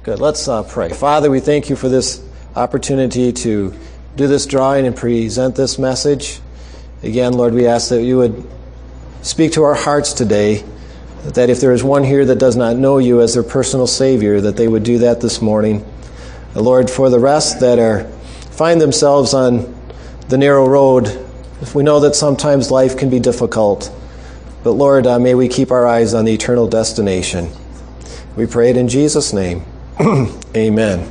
Good. Let's pray. Father, we thank you for this opportunity to do this drawing and present this message. Again, Lord, we ask that you would speak to our hearts today, that if there is one here that does not know you as their personal Savior, that they would do that this morning. Lord, for the rest that find themselves on the narrow road, if we know that sometimes life can be difficult, but Lord, may we keep our eyes on the eternal destination. We pray it in Jesus' name. Amen.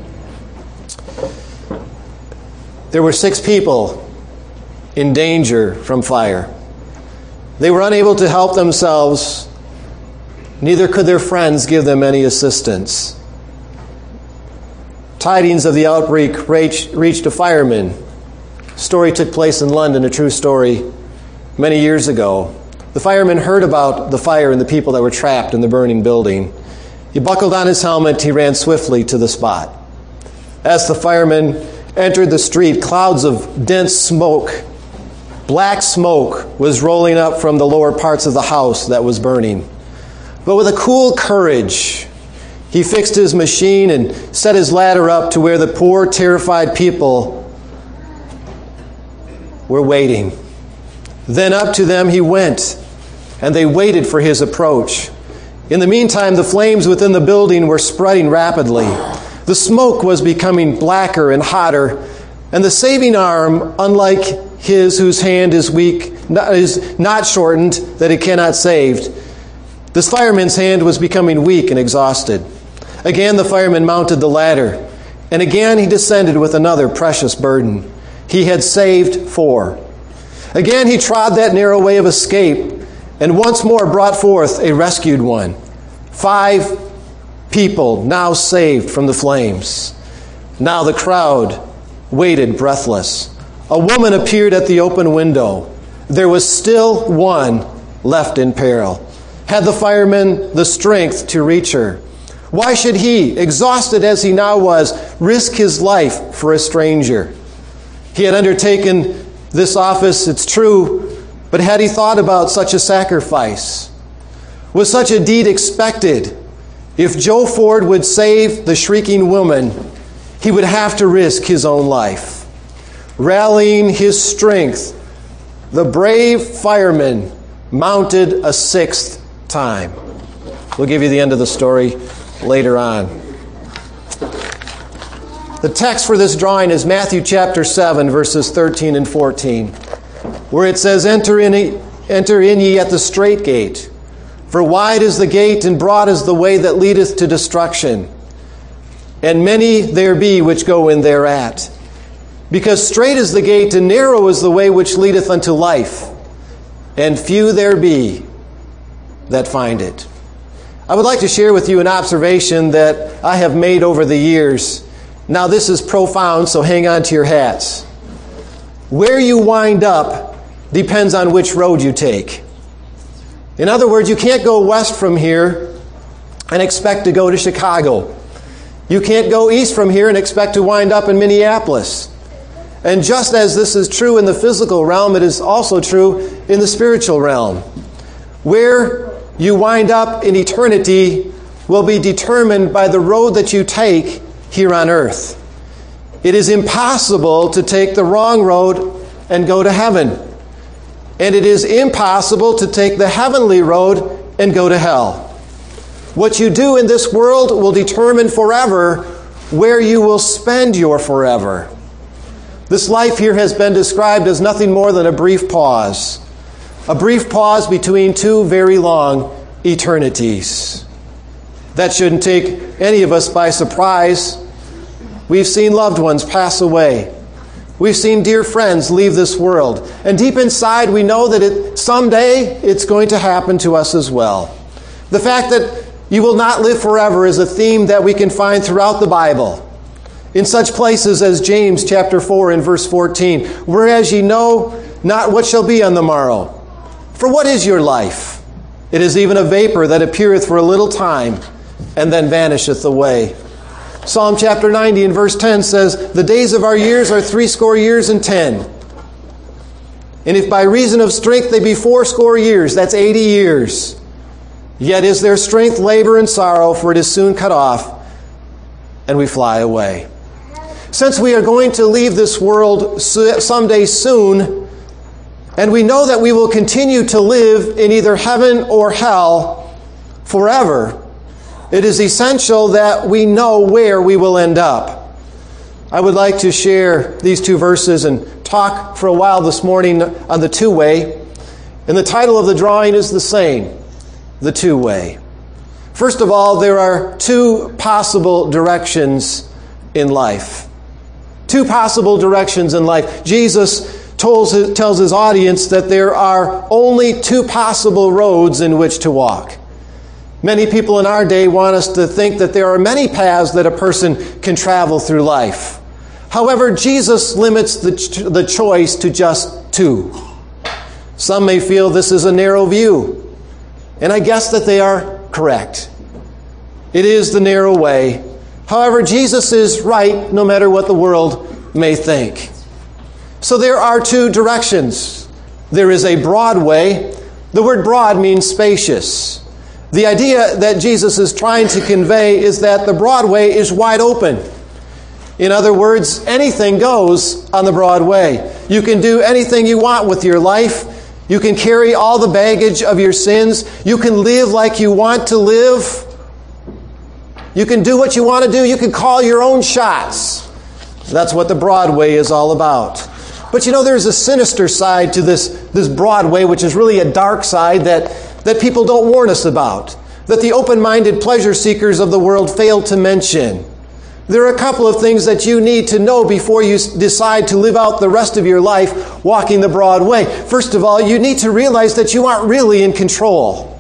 There were 6 people in danger from fire. They were unable to help themselves. Neither could their friends give them any assistance. Tidings of the outbreak reached a fireman. The story took place in London, a true story, many years ago. The fireman heard about the fire and the people that were trapped in the burning building. He buckled on his helmet. He ran swiftly to the spot. As the fireman entered the street, clouds of dense smoke, black smoke, was rolling up from the lower parts of the house that was burning. But with a cool courage, he fixed his machine and set his ladder up to where the poor, terrified people were waiting. Then up to them he went, and they waited for his approach. In the meantime, the flames within the building were spreading rapidly. The smoke was becoming blacker and hotter, and the saving arm, unlike his whose hand is weak, is not shortened that it cannot save. This fireman's hand was becoming weak and exhausted. Again, the fireman mounted the ladder, and again he descended with another precious burden. He had saved 4. Again, he trod that narrow way of escape, and once more brought forth a rescued one. 5 people now saved from the flames. Now the crowd waited breathless. A woman appeared at the open window. There was still one left in peril. Had the fireman the strength to reach her? Why should he, exhausted as he now was, risk his life for a stranger? He had undertaken this office, it's true, but had he thought about such a sacrifice? Was such a deed expected? If Joe Ford would save the shrieking woman, he would have to risk his own life. Rallying his strength, the brave fireman mounted a 6th time. We'll give you the end of the story later on. The text for this drawing is Matthew chapter 7, verses 13 and 14, where it says, Enter in ye at the strait gate, for wide is the gate and broad is the way that leadeth to destruction, and many there be which go in thereat. Because strait is the gate and narrow is the way which leadeth unto life, and few there be that find it. I would like to share with you an observation that I have made over the years. Now this is profound, so hang on to your hats. Where you wind up depends on which road you take. In other words, you can't go west from here and expect to go to Chicago. You can't go east from here and expect to wind up in Minneapolis. And just as this is true in the physical realm, it is also true in the spiritual realm. Where you wind up in eternity will be determined by the road that you take here on earth. It is impossible to take the wrong road and go to heaven. And it is impossible to take the heavenly road and go to hell. What you do in this world will determine forever where you will spend your forever. This life here has been described as nothing more than a brief pause. A brief pause between 2 very long eternities. That shouldn't take any of us by surprise. We've seen loved ones pass away. We've seen dear friends leave this world. And deep inside we know that someday it's going to happen to us as well. The fact that you will not live forever is a theme that we can find throughout the Bible. In such places as James chapter 4 and verse 14, whereas ye know not what shall be on the morrow. For what is your life? It is even a vapor that appeareth for a little time, and then vanisheth away. Psalm chapter 90 and verse 10 says, the days of our years are 80 years and 10. And if by reason of strength they be 80 years, that's 80 years. Yet is their strength labor and sorrow, for it is soon cut off. and we fly away. Since we are going to leave this world someday soon, and we know that we will continue to live in either heaven or hell forever, it is essential that we know where we will end up. I would like to share these two verses and talk for a while this morning on the two-way. And the title of the drawing is the same, the two-way. First of all, there are two possible directions in life. Two possible directions in life. Jesus tells his audience that there are only two possible roads in which to walk. Many people in our day want us to think that there are many paths that a person can travel through life. However, Jesus limits the choice to just two. Some may feel this is a narrow view, and I guess that they are correct. It is the narrow way. However, Jesus is right no matter what the world may think. So there are two directions. There is a broad way. The word broad means spacious. The idea that Jesus is trying to convey is that the broad way is wide open. In other words, anything goes on the broad way. You can do anything you want with your life. You can carry all the baggage of your sins. You can live like you want to live. You can do what you want to do. You can call your own shots. That's what the Broadway is all about. But you know, there's a sinister side to this Broadway, which is really a dark side that people don't warn us about, that the open-minded pleasure seekers of the world fail to mention. There are a couple of things that you need to know before you decide to live out the rest of your life walking the broad way. First of all, you need to realize that you aren't really in control.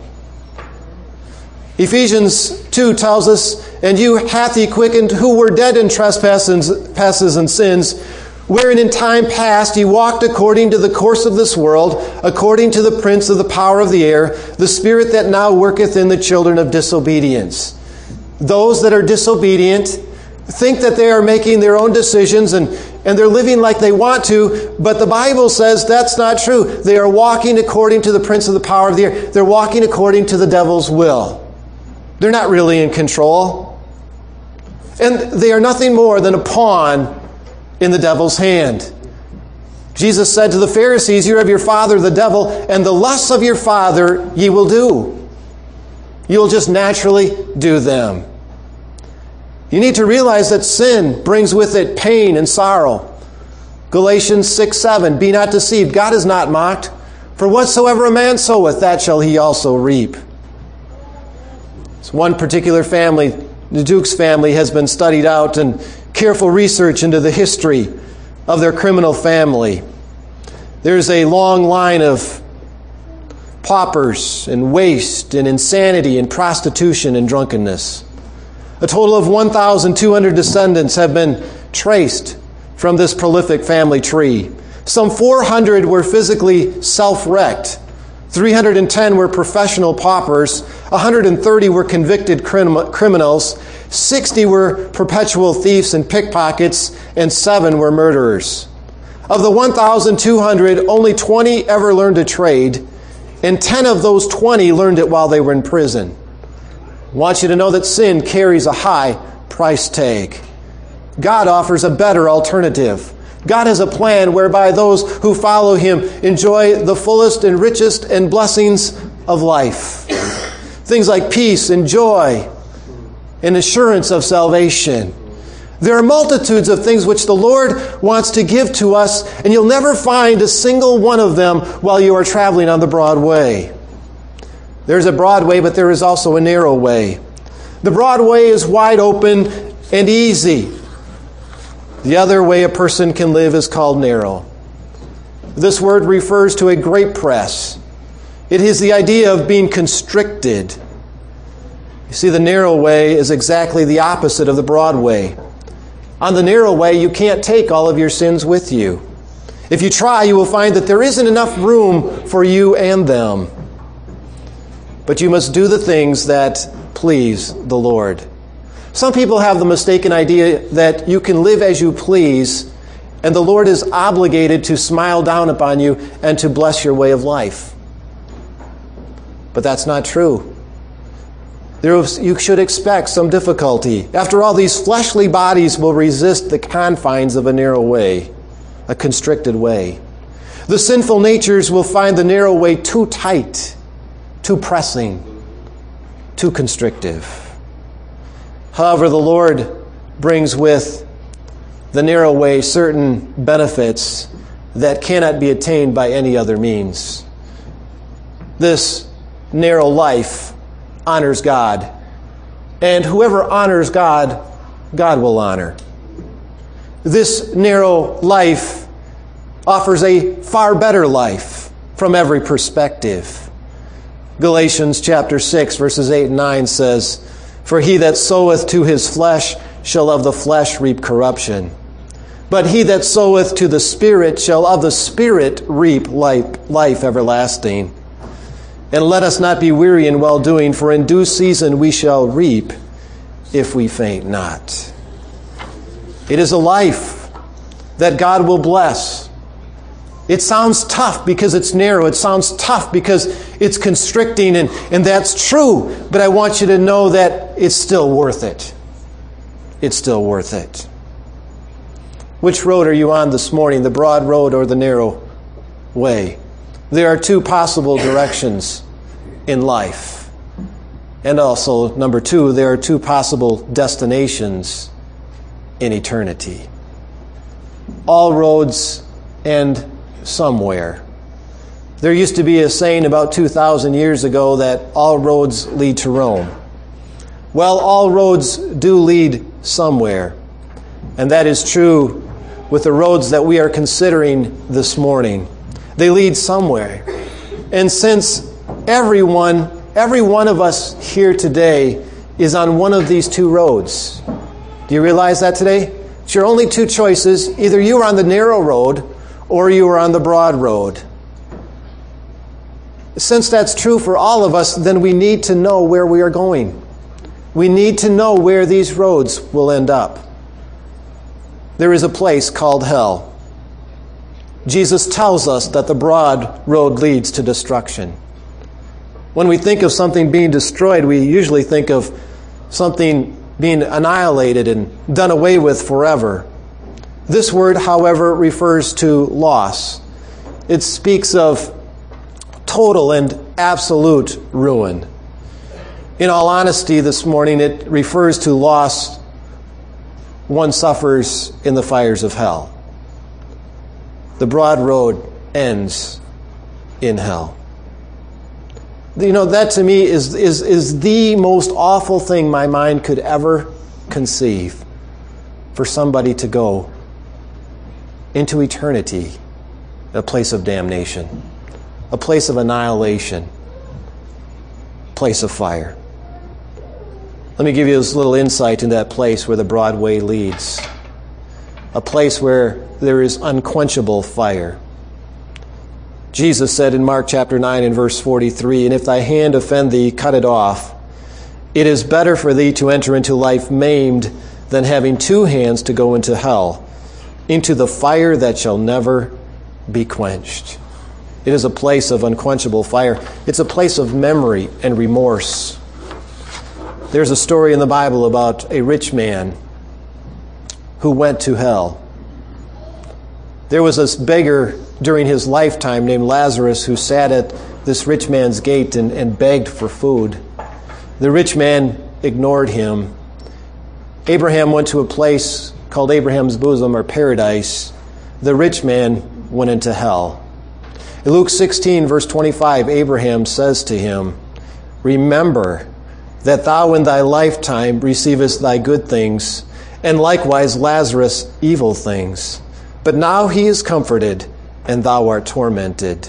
Ephesians 2 tells us, "And you hath he quickened who were dead in trespasses and sins, wherein in time past ye walked according to the course of this world, according to the prince of the power of the air, the spirit that now worketh in the children of disobedience." Those that are disobedient think that they are making their own decisions and they're living like they want to, but the Bible says that's not true. They are walking according to the prince of the power of the air. They're walking according to the devil's will. They're not really in control. And they are nothing more than a pawn in the devil's hand. Jesus said to the Pharisees, "You are of your father the devil, and the lusts of your father ye will do." You'll just naturally do them. You need to realize that sin brings with it pain and sorrow. Galatians 6:7, "Be not deceived, God is not mocked. For whatsoever a man soweth, that shall he also reap." It's one particular family, the Duke's family, has been studied out, and careful research into the history of their criminal family. There's a long line of paupers and waste and insanity and prostitution and drunkenness. A total of 1,200 descendants have been traced from this prolific family tree. Some 400 were physically self-wrecked. 310 were professional paupers. 130 were convicted criminals. 60 were perpetual thieves and pickpockets. And 7 were murderers. Of the 1,200, only 20 ever learned a trade. And 10 of those 20 learned it while they were in prison. I want you to know that sin carries a high price tag. God offers a better alternative. God has a plan whereby those who follow Him enjoy the fullest and richest and blessings of life. Things like peace and joy and assurance of salvation. There are multitudes of things which the Lord wants to give to us, and you'll never find a single one of them while you are traveling on the broad way. There's a broad way, but there is also a narrow way. The broad way is wide open and easy. The other way a person can live is called narrow. This word refers to a grape press. It is the idea of being constricted. You see, the narrow way is exactly the opposite of the broad way. On the narrow way, you can't take all of your sins with you. If you try, you will find that there isn't enough room for you and them. But you must do the things that please the Lord. Some people have the mistaken idea that you can live as you please, and the Lord is obligated to smile down upon you and to bless your way of life. But that's not true. You should expect some difficulty. After all, these fleshly bodies will resist the confines of a narrow way, a constricted way. The sinful natures will find the narrow way too tight, too pressing, too constrictive. However, the Lord brings with the narrow way certain benefits that cannot be attained by any other means. This narrow life honors God, and whoever honors God, God will honor. This narrow life offers a far better life from every perspective. Galatians chapter 6, verses 8 and 9 says, "For he that soweth to his flesh shall of the flesh reap corruption. But he that soweth to the Spirit shall of the Spirit reap life everlasting. And let us not be weary in well-doing, for in due season we shall reap if we faint not." It is a life that God will bless. It sounds tough because it's narrow. It sounds tough because it's constricting, and that's true. But I want you to know that it's still worth it. It's still worth it. Which road are you on this morning, the broad road or the narrow way? There are two possible directions in life. And also, number two, there are two possible destinations in eternity. All roads end somewhere. There used to be a saying about 2,000 years ago that all roads lead to Rome. Well, all roads do lead somewhere. And that is true with the roads that we are considering this morning. They lead somewhere. And since every one of us here today is on one of these two roads. Do you realize that today? It's your only two choices. Either you are on the narrow road or you are on the broad road. Since that's true for all of us, then we need to know where we are going. We need to know where these roads will end up. There is a place called hell. Jesus tells us that the broad road leads to destruction. When we think of something being destroyed, we usually think of something being annihilated and done away with forever. This word, however, refers to loss. It speaks of total and absolute ruin. In all honesty, this morning, it refers to loss one suffers in the fires of hell. The broad road ends in hell. You know, that to me is the most awful thing my mind could ever conceive, for somebody to go into eternity, a place of damnation, a place of annihilation, a place of fire. Let me give you this little insight into that place where the broad way leads. A place where there is unquenchable fire. Jesus said in Mark chapter 9 and verse 43, "And if thy hand offend thee, cut it off. It is better for thee to enter into life maimed than having two hands to go into hell, into the fire that shall never be quenched." It is a place of unquenchable fire. It's a place of memory and remorse. There's a story in the Bible about a rich man who went to hell. There was this beggar during his lifetime named Lazarus who sat at this rich man's gate and begged for food. The rich man ignored him. Abraham went to a place called Abraham's bosom, or paradise. The rich man went into hell. In Luke 16, verse 25, Abraham says to him, "Remember that thou in thy lifetime receivest thy good things, and likewise Lazarus evil things. But now he is comforted, and thou art tormented."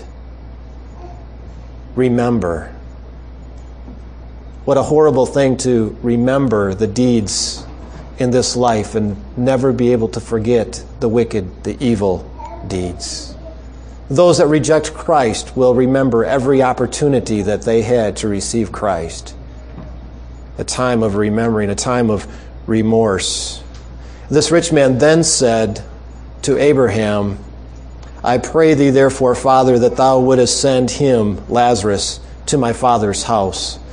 Remember. What a horrible thing to remember the deeds in this life and never be able to forget the wicked, the evil deeds. Those that reject Christ will remember every opportunity that they had to receive Christ. A time of remembering, a time of remorse. This rich man then said to Abraham, "I pray thee therefore, Father, that thou wouldest send him, Lazarus, to my father's house.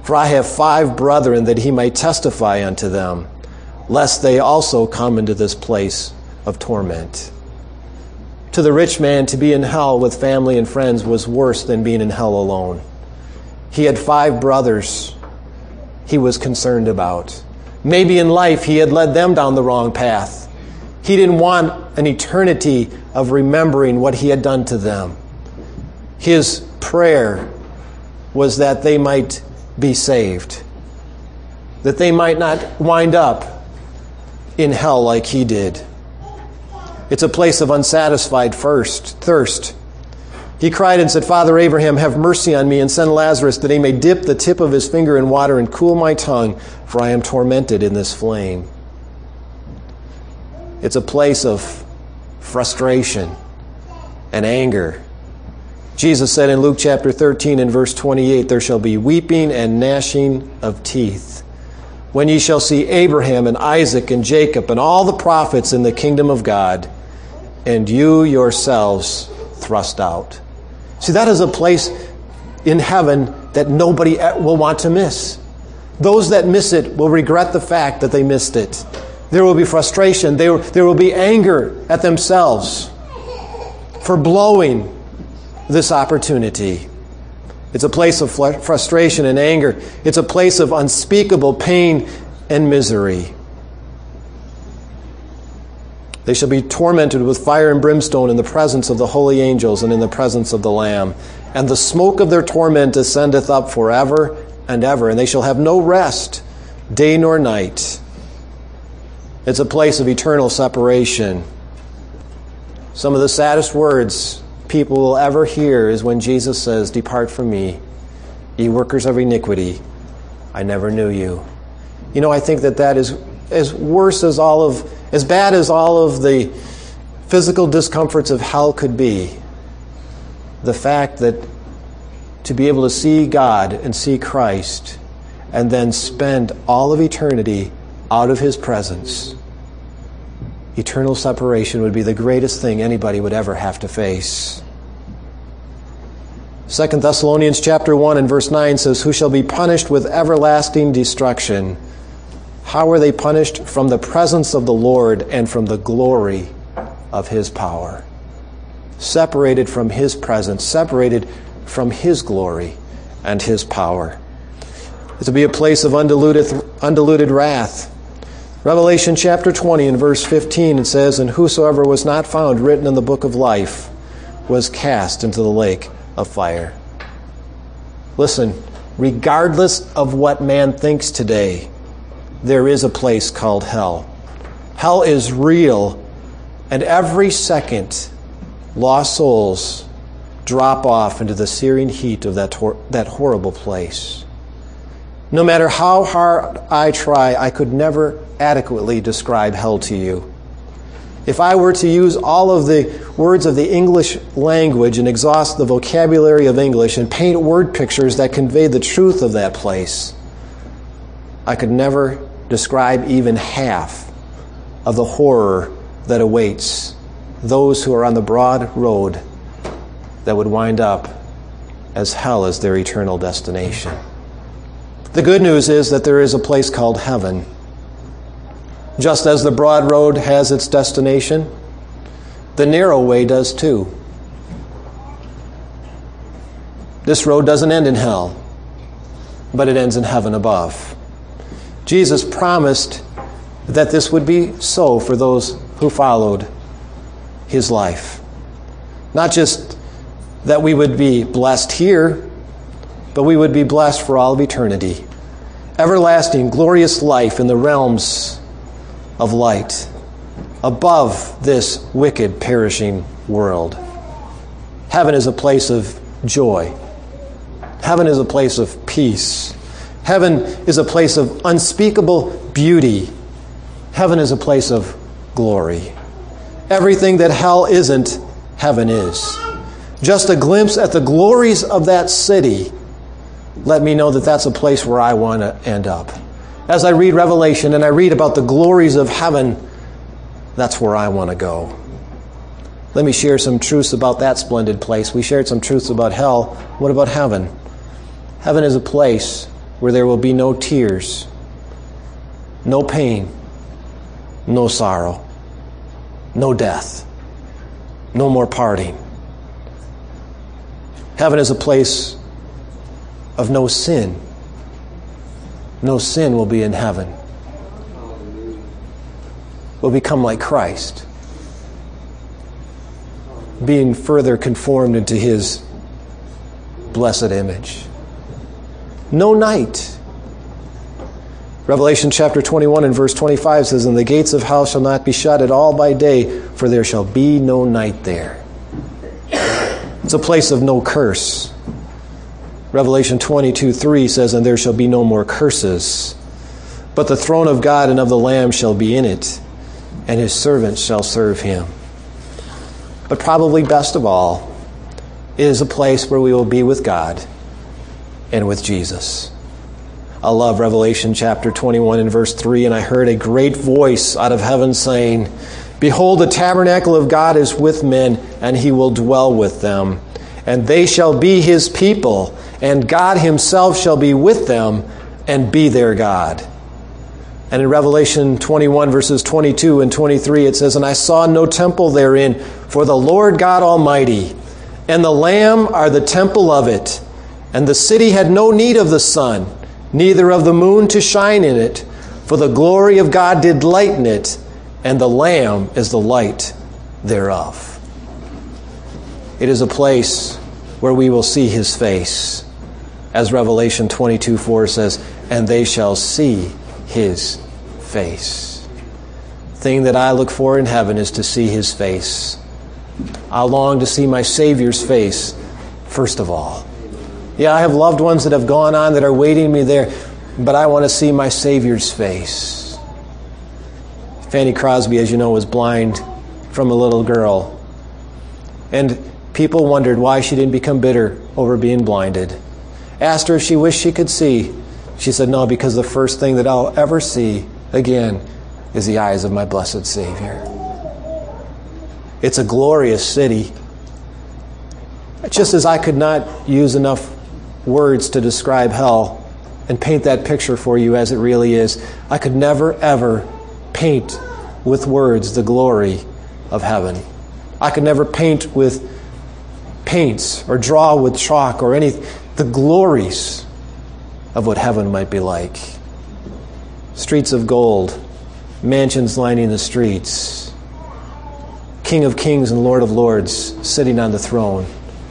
For I have 5 brethren, that he might testify unto them, lest they also come into this place of torment. To the rich man, to be in hell with family and friends was worse than being in hell alone. He had 5 brothers he was concerned about. Maybe in life he had led them down the wrong path. He didn't want an eternity of remembering what he had done to them. His prayer was that they might be saved, that they might not wind up in hell like he did. It's a place of unsatisfied thirst. He cried and said, Father Abraham, have mercy on me and send Lazarus that he may dip the tip of his finger in water and cool my tongue, for I am tormented in this flame. It's a place of frustration and anger. Jesus said in Luke chapter 13 and verse 28, there shall be weeping and gnashing of teeth when ye shall see Abraham and Isaac and Jacob and all the prophets in the kingdom of God, and you yourselves thrust out. See, that is a place in heaven that nobody will want to miss. Those that miss it will regret the fact that they missed it. There will be frustration. There will be anger at themselves for blowing this opportunity. It's a place of frustration and anger. It's a place of unspeakable pain and misery. They shall be tormented with fire and brimstone in the presence of the holy angels and in the presence of the Lamb. And the smoke of their torment ascendeth up forever and ever, and they shall have no rest, day nor night. It's a place of eternal separation. Some of the saddest words people will ever hear is when Jesus says, depart from me, ye workers of iniquity, I never knew you. You know, I think that is as worse as as bad as all of the physical discomforts of hell could be. The fact that to be able to see God and see Christ and then spend all of eternity out of his presence, eternal separation would be the greatest thing anybody would ever have to face. 2 Thessalonians chapter 1 and verse 9 says, who shall be punished with everlasting destruction? How are they punished? From the presence of the Lord and from the glory of his power. Separated from his presence, separated from his glory and his power. It will be a place of undiluted wrath. Revelation chapter 20 and verse 15, it says, and whosoever was not found written in the book of life was cast into the lake of fire. Listen, regardless of what man thinks today, there is a place called hell. Hell is real, and every second, lost souls drop off into the searing heat of that horrible place. No matter how hard I try, I could never adequately describe hell to you. If I were to use all of the words of the English language and exhaust the vocabulary of English and paint word pictures that convey the truth of that place, I could never describe even half of the horror that awaits those who are on the broad road that would wind up as hell as their eternal destination. The good news is that there is a place called heaven. Just as the broad road has its destination, the narrow way does too. This road doesn't end in hell, but it ends in heaven above. Jesus promised that this would be so for those who followed his life. Not just that we would be blessed here, but we would be blessed for all of eternity. Everlasting, glorious life in the realms of light, above this wicked, perishing world. Heaven is a place of joy. Heaven is a place of peace. Heaven is a place of unspeakable beauty. Heaven is a place of glory. Everything that hell isn't, heaven is. Just a glimpse at the glories of that city let me know that that's a place where I want to end up. As I read Revelation and I read about the glories of heaven, that's where I want to go. Let me share some truths about that splendid place. We shared some truths about hell. What about heaven? Heaven is a place where there will be no tears, no pain, no sorrow, no death, no more parting. Heaven is a place of no sin. No sin will be in heaven. We'll become like Christ, being further conformed into His blessed image. No night. Revelation chapter 21 and verse 25 says, "And the gates of hell shall not be shut at all by day, for there shall be no night there." It's a place of no curse. Revelation 22:3 says, "And there shall be no more curses, but the throne of God and of the Lamb shall be in it, and His servants shall serve Him." But probably best of all, it is a place where we will be with God and with Jesus. I love Revelation chapter 21 and verse 3, "And I heard a great voice out of heaven saying, Behold, the tabernacle of God is with men, and He will dwell with them. And they shall be His people, and God Himself shall be with them and be their God." And in Revelation 21 verses 22 and 23 it says, "And I saw no temple therein, for the Lord God Almighty and the Lamb are the temple of it. And the city had no need of the sun, neither of the moon to shine in it, for the glory of God did lighten it, and the Lamb is the light thereof." It is a place where we will see His face. As Revelation 22:4 says, "And they shall see His face." The thing that I look for in heaven is to see His face. I long to see my Savior's face, first of all. Yeah, I have loved ones that have gone on that are waiting me there, but I want to see my Savior's face. Fanny Crosby, as you know, was blind from a little girl. And people wondered why she didn't become bitter over being blinded. Asked her if she wished she could see. She said, "No, because the first thing that I'll ever see again is the eyes of my blessed Savior." It's a glorious city. Just as I could not use enough words to describe hell and paint that picture for you as it really is, I could never, ever paint with words the glory of heaven. I could never paint with paints or draw with chalk or the glories of what heaven might be like. Streets of gold, mansions lining the streets, King of kings and Lord of lords sitting on the throne.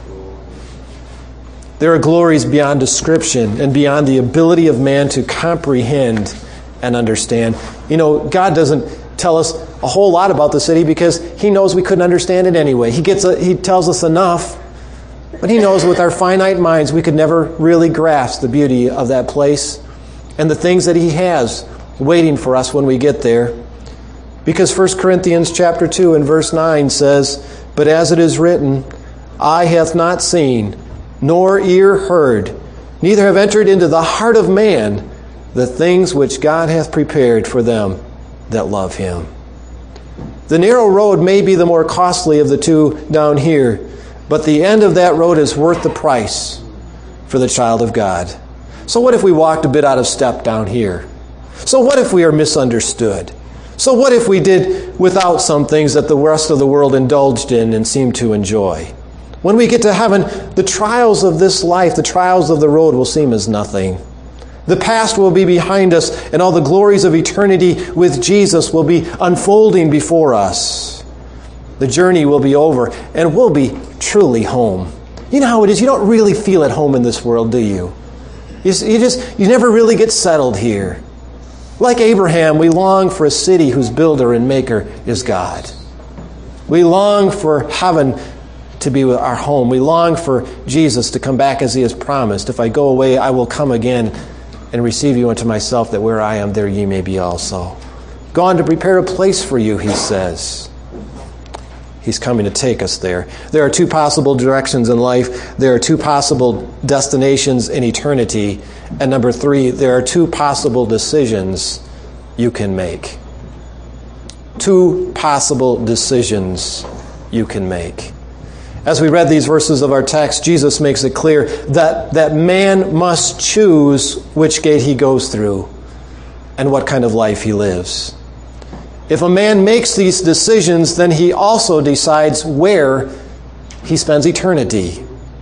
There are glories beyond description and beyond the ability of man to comprehend and understand. You know, God doesn't tell us a whole lot about the city because He knows we couldn't understand it anyway. He tells us enough, but He knows with our finite minds we could never really grasp the beauty of that place and the things that He has waiting for us when we get there. Because 1 Corinthians chapter 2 and verse 9 says, "But as it is written, eye hath not seen, nor ear heard, neither have entered into the heart of man the things which God hath prepared for them that love Him." The narrow road may be the more costly of the two down here, but the end of that road is worth the price for the child of God. So what if we walked a bit out of step down here? So what if we are misunderstood? So what if we did without some things that the rest of the world indulged in and seemed to enjoy? When we get to heaven, the trials of this life, the trials of the road will seem as nothing. The past will be behind us, and all the glories of eternity with Jesus will be unfolding before us. The journey will be over, and we'll be truly home. You know how it is. You don't really feel at home in this world, do you? You never really get settled here. Like Abraham, we long for a city whose builder and maker is God. We long for heaven to be our home. We long for Jesus to come back as He has promised. "If I go away, I will come again and receive you unto myself, that where I am, there ye may be also." Gone to prepare a place for you, He says. He's coming to take us there. There are two possible directions in life. There are two possible destinations in eternity. And number 3, there are two possible decisions you can make. Two possible decisions you can make. As we read these verses of our text, Jesus makes it clear that man must choose which gate he goes through and what kind of life he lives. If a man makes these decisions, then he also decides where he spends eternity.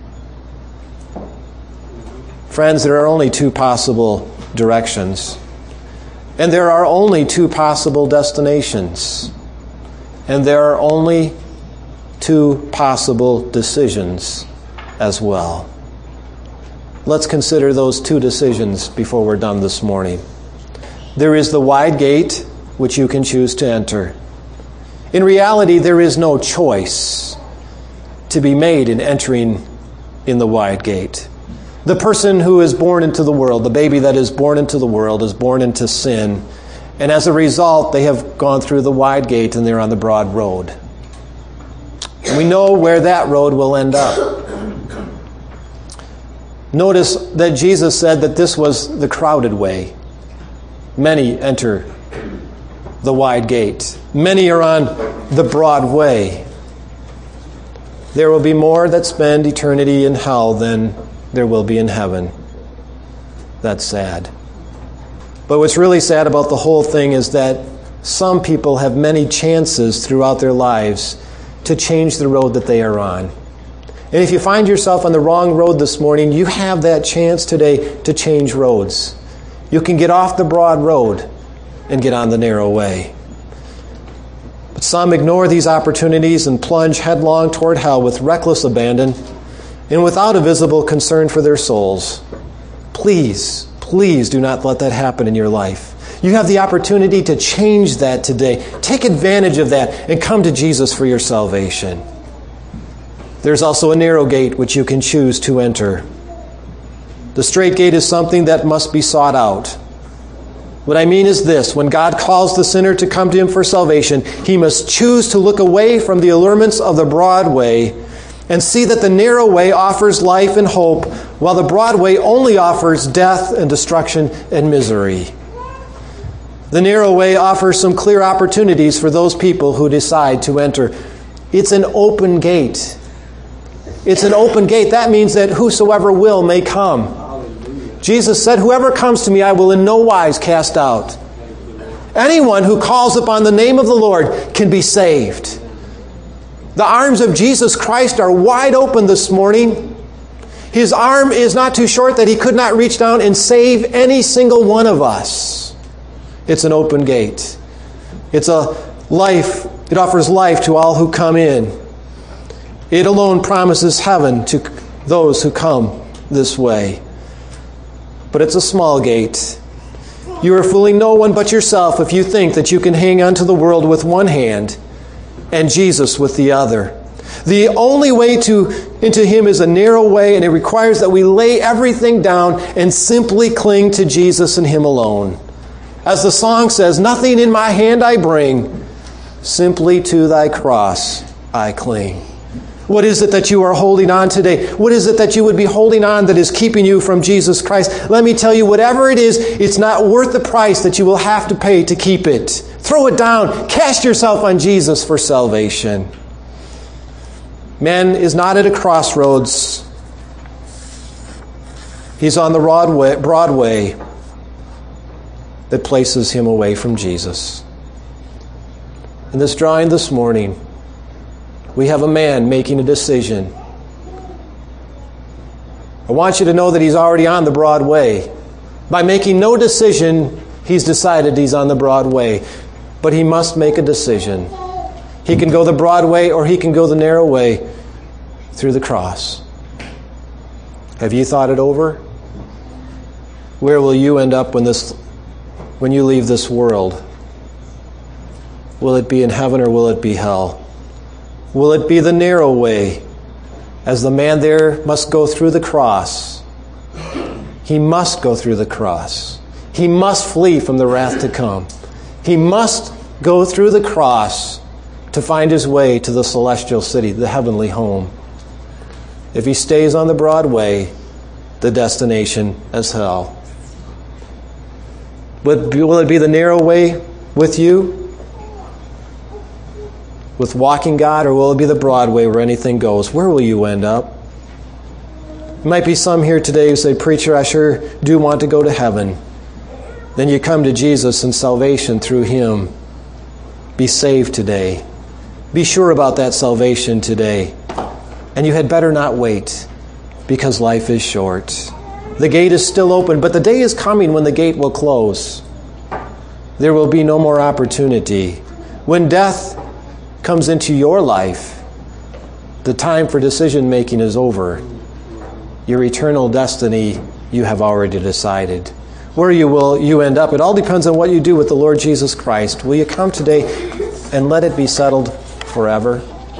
Friends, there are only two possible directions. And there are only two possible destinations. And there are only two possible decisions as well. Let's consider those two decisions before we're done this morning. There is the wide gate, which you can choose to enter. In reality, there is no choice to be made in entering in the wide gate. The person who is born into the world, the baby that is born into the world, is born into sin. And as a result, they have gone through the wide gate and they're on the broad road. And we know where that road will end up. Notice that Jesus said that this was the crowded way. Many enter the wide gate. Many are on the broad way. There will be more that spend eternity in hell than there will be in heaven. That's sad. But what's really sad about the whole thing is that some people have many chances throughout their lives to change the road that they are on. And if you find yourself on the wrong road this morning, you have that chance today to change roads. You can get off the broad road and get on the narrow way. But some ignore these opportunities and plunge headlong toward hell with reckless abandon and without a visible concern for their souls. Please do not let that happen in your life. You have the opportunity to change that today. Take advantage of that and come to Jesus for your salvation. There's also a narrow gate which you can choose to enter. The straight gate is something that must be sought out. What I mean is this: when God calls the sinner to come to Him for salvation, he must choose to look away from the allurements of the broad way and see that the narrow way offers life and hope, while the broad way only offers death and destruction and misery. The narrow way offers some clear opportunities for those people who decide to enter. It's an open gate. It's an open gate. That means that whosoever will may come. Jesus said, "Whoever comes to me, I will in no wise cast out." Anyone who calls upon the name of the Lord can be saved. The arms of Jesus Christ are wide open this morning. His arm is not too short that He could not reach down and save any single one of us. It's an open gate. It's a life. It offers life to all who come in. It alone promises heaven to those who come this way. But it's a small gate. You are fooling no one but yourself if you think that you can hang on to the world with one hand and Jesus with the other. The only way into Him is a narrow way, and it requires that we lay everything down and simply cling to Jesus and Him alone. As the song says, "Nothing in my hand I bring, simply to Thy cross I cling." What is it that you are holding on today? What is it that you would be holding on that is keeping you from Jesus Christ? Let me tell you, whatever it is, it's not worth the price that you will have to pay to keep it. Throw it down. Cast yourself on Jesus for salvation. Man is not at a crossroads. He's on the broad way that places him away from Jesus. In this drawing this morning, we have a man making a decision. I want you to know that he's already on the broad way. By making no decision, he's decided he's on the broad way. But he must make a decision. He can go the broad way or he can go the narrow way through the cross. Have you thought it over? Where will you end up when you leave this world? Will it be in heaven or will it be hell? Will it be the narrow way, as the man there must go through the cross? He must go through the cross. He must flee from the wrath to come. He must go through the cross to find his way to the celestial city, the heavenly home. If he stays on the broad way, the destination is hell. Will it be the narrow way with you? with walking God, or will it be the broad way where anything goes? Where will you end up? There might be some here today who say, "Preacher, I sure do want to go to heaven." Then you come to Jesus and salvation through Him. Be saved today. Be sure about that salvation today. And you had better not wait, because life is short. The gate is still open, but the day is coming when the gate will close. There will be no more opportunity. When death comes into your life, the time for decision making is over. Your eternal destiny you have already decided. Where you end up, it all depends on what you do with the Lord Jesus Christ. Will you come today and let it be settled forever?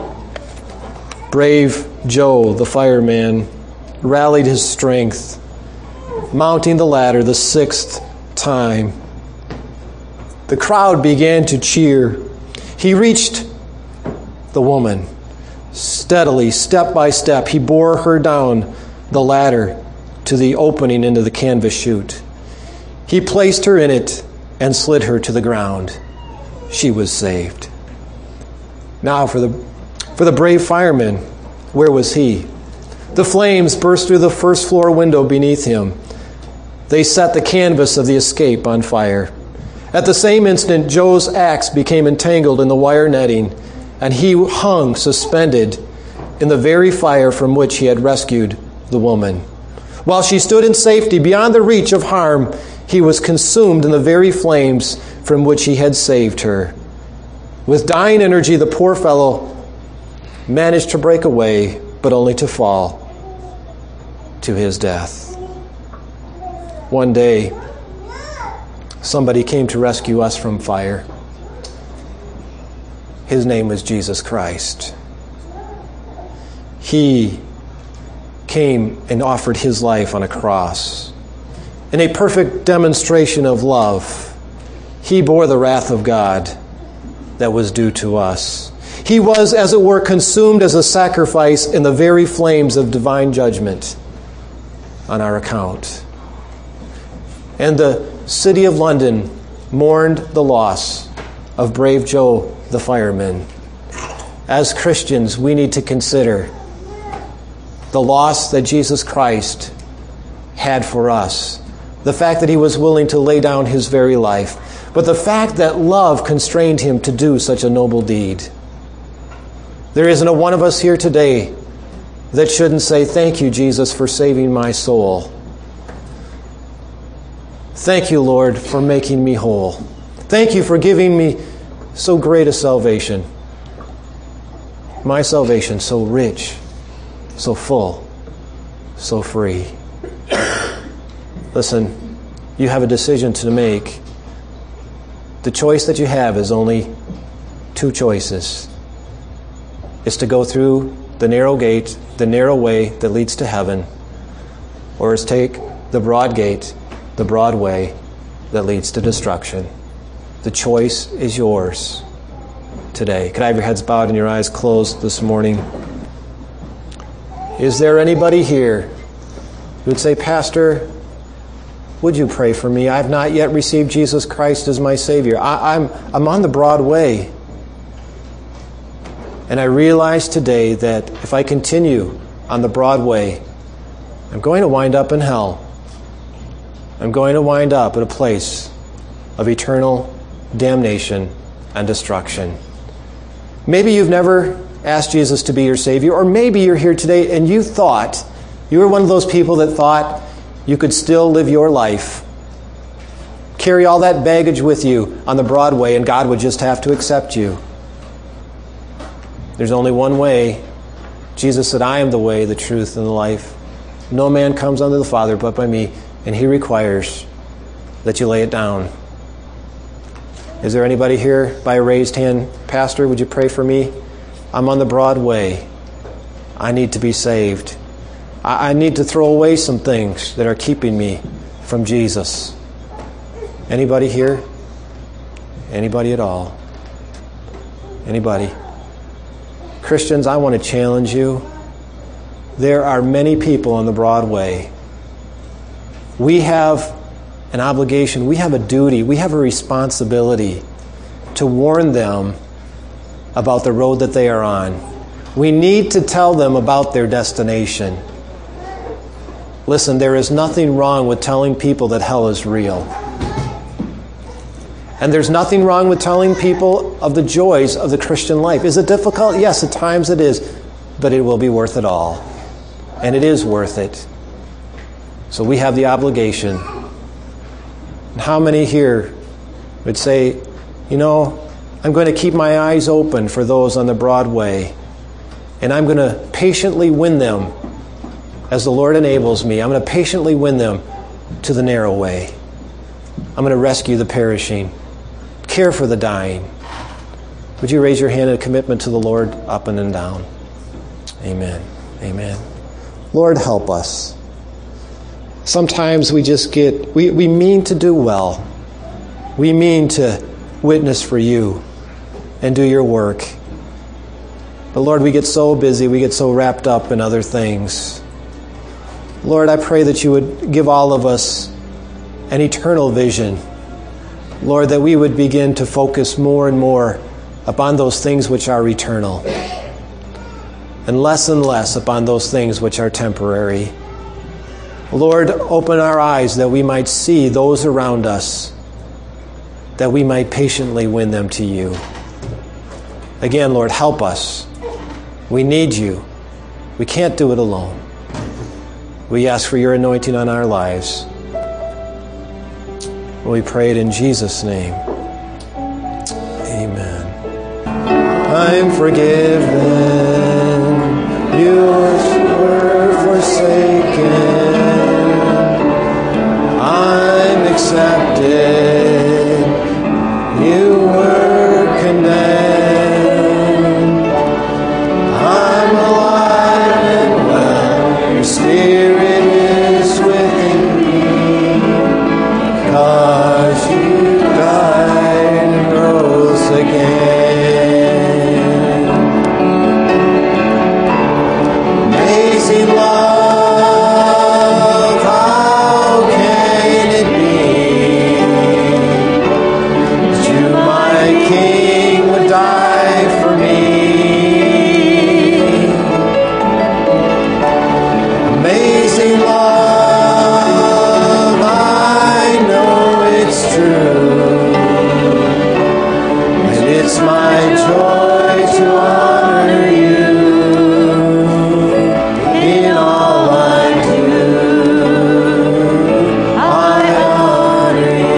Brave Joe, the fireman, rallied his strength, mounting the ladder the 6th time. The crowd began to cheer. He reached the woman. Steadily, step by step, he bore her down the ladder to the opening into the canvas chute. He placed her in it and slid her to the ground. She was saved. Now for the brave fireman, where was he? The flames burst through the first floor window beneath him. They set the canvas of the escape on fire. At the same instant, Joe's axe became entangled in the wire netting, and he hung suspended in the very fire from which he had rescued the woman. While she stood in safety beyond the reach of harm, he was consumed in the very flames from which he had saved her. With dying energy, the poor fellow managed to break away, but only to fall to his death. One day, somebody came to rescue us from fire. His name was Jesus Christ. He came and offered His life on a cross. In a perfect demonstration of love, He bore the wrath of God that was due to us. He was, as it were, consumed as a sacrifice in the very flames of divine judgment on our account. And the city of London mourned the loss of brave Joe the fireman. As Christians, we need to consider the loss that Jesus Christ had for us. The fact that He was willing to lay down His very life. But the fact that love constrained Him to do such a noble deed. There isn't a one of us here today that shouldn't say, "Thank you, Jesus, for saving my soul. Thank you, Lord, for making me whole. Thank you for giving me so great a salvation. My salvation so rich, so full, so free." Listen, you have a decision to make. The choice that you have is only two choices. It's to go through the narrow gate, the narrow way that leads to heaven, or it's take the broad gate, the broad way that leads to destruction. The choice is yours today. Could I have your heads bowed and your eyes closed this morning? Is there anybody here who would say, "Pastor, would you pray for me? I've not yet received Jesus Christ as my Savior. I'm on the broad way. And I realize today that if I continue on the broad way, I'm going to wind up in hell. I'm going to wind up in a place of eternal damnation and destruction." Maybe you've never asked Jesus to be your Savior, or maybe you're here today and you were one of those people that thought you could still live your life, carry all that baggage with you on the broad way, and God would just have to accept you. There's only one way. Jesus said, "I am the way, the truth, and the life. No man comes unto the Father but by me," and He requires that you lay it down. Is there anybody here by a raised hand? "Pastor, would you pray for me? I'm on the broad way. I need to be saved. I need to throw away some things that are keeping me from Jesus." Anybody here? Anybody at all? Anybody? Christians, I want to challenge you. There are many people on the broad way. We have an obligation, we have a duty, we have a responsibility to warn them about the road that they are on. We need to tell them about their destination. Listen, there is nothing wrong with telling people that hell is real. And there's nothing wrong with telling people of the joys of the Christian life. Is it difficult? Yes, at times it is. But it will be worth it all. And it is worth it. So we have the obligation. And how many here would say, you know, I'm going to keep my eyes open for those on the broad way, and I'm going to patiently win them as the Lord enables me. I'm going to patiently win them to the narrow way. I'm going to rescue the perishing, care for the dying. Would you raise your hand in a commitment to the Lord, up and down? Amen. Amen. Lord, help us. Sometimes we mean to do well. We mean to witness for you and do your work. But Lord, we get so busy, we get so wrapped up in other things. Lord, I pray that you would give all of us an eternal vision. Lord, that we would begin to focus more and more upon those things which are eternal, and less upon those things which are temporary. Lord, open our eyes that we might see those around us, that we might patiently win them to you. Again, Lord, help us. We need you. We can't do it alone. We ask for your anointing on our lives. We pray it in Jesus' name. Amen. I'm forgiven. You were forsaken. I'm accepted. You were condemned. I'm alive and well. Your spirit is within me. 'Cause you died and rose again. Amazing love, how can it be that you, my King, would die for me? Amazing love, I know it's true, and it's my joy to honor you in all I do. I honor you.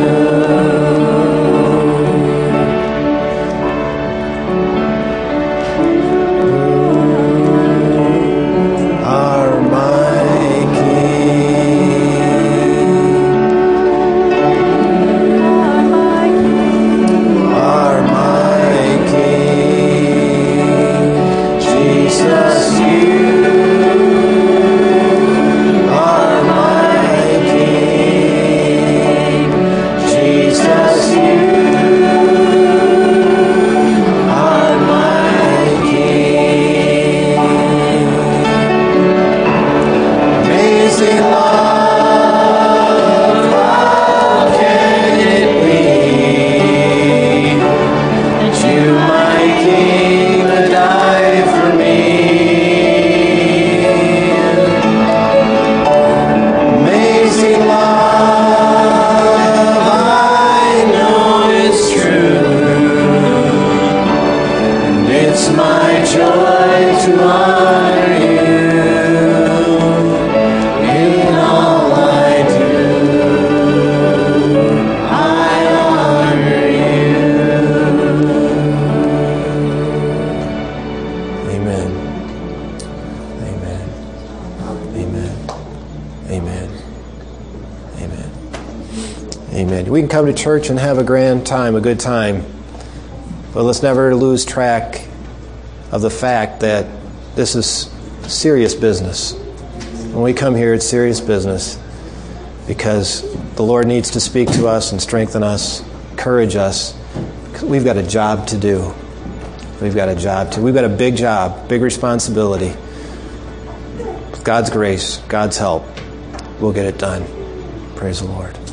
You are my are my King. Jesus, you are my King. Jesus, you are my King. Amazing love, how can it be that you, my King, would die for me? Amazing love, I know it's true, and it's my joy to honor you in all I do. I honor you. Amen. Amen. Amen. Amen. Amen. Amen. We can come to church and have a grand time, a good time. But let's never lose track of the fact that this is serious business. When we come here, it's serious business, because the Lord needs to speak to us and strengthen us, encourage us. We've got a job to do. We've got a big job, big responsibility. With God's grace, God's help, we'll get it done. Praise the Lord.